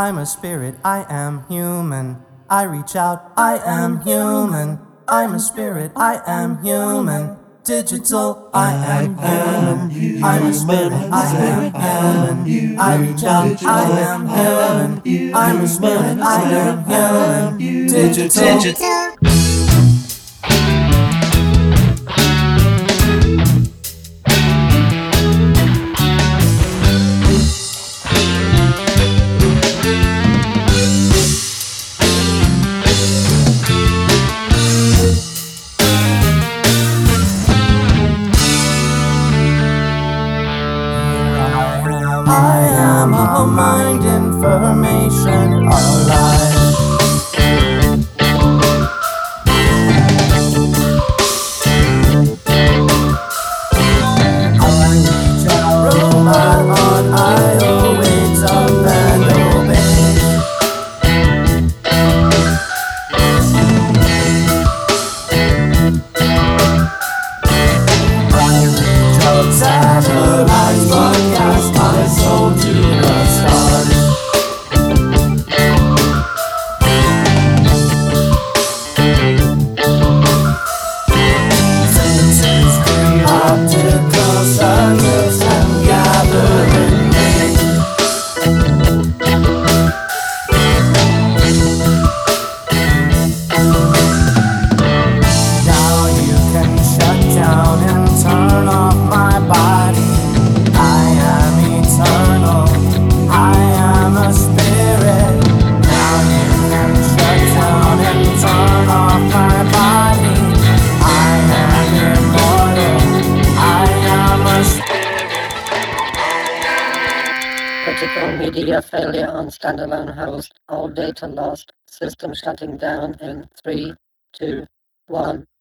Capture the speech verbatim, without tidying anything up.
I'm a spirit, I am human. I reach out, I am human. I'm a spirit, I am human. Digital, I am human. I'm a spirit, I am human. I reach out, I am human. I'm a spirit, I am human. Digital. Digital. I am a mind information alive. I reach a robot on I O, wakes up and obeys. I reach out satellites, broadcast my soul to the stars. Senses create optical circuits and gather in me. Now you can shut down and turn off my body. I am eternal, I am a spirit. Now you can shut down and turn off my body. I am immortal, I am a spirit. Critical media failure on standalone host. All data lost. System shutting down in three, two, one.